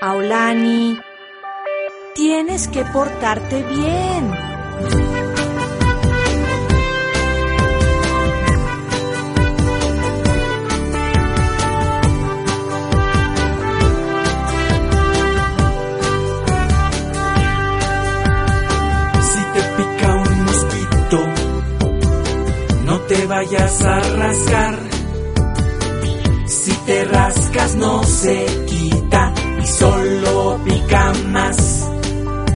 Aulani, tienes que portarte bien. Si te pica un mosquito, no te vayas a rascar. Si te rascas no se quita y solo pica más.